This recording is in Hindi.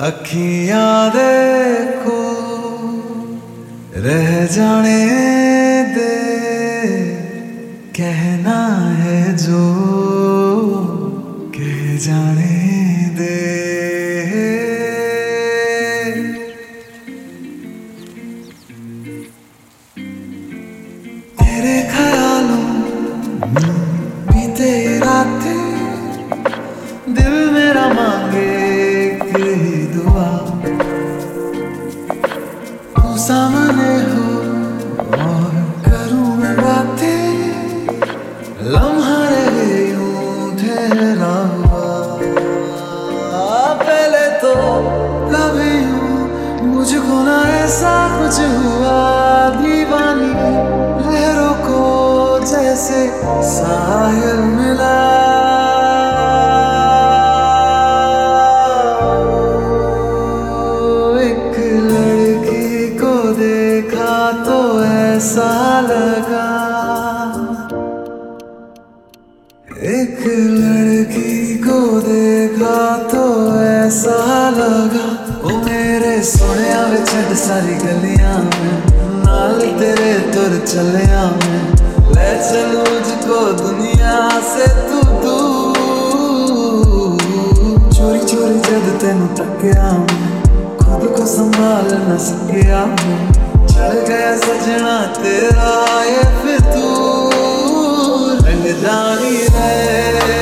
अखियां देखो रह जाने दे, कहना है जो कह जाने दे। तेरे ख्यालों बीते रातें, दिल मेरा मांगे यही दुआ, तू सामने हो और करूं मैं बातें, लम्हा रहे यूं ठहरा हुआ। पहले तो कभी यूं मुझको ना ऐसा कुछ हुआ, दीवानी लहरों को जैसे साहिल मिला। एक लड़की को देखा तो ऐसा लगा, एक लड़की को देखा तो ऐसा लगा। ओ मेरे सोनिया वे छड़ सारी गलियां में, नाल तेरे तुर चलिया में, ले चल मुझको दुनिया से तू दूर। चोरी चोरी जद तेनू तकिया मैं, खुद को संभाल न सकिया मैं, चढ़ गया सजना तेरा ये फितूर। रंग जानी है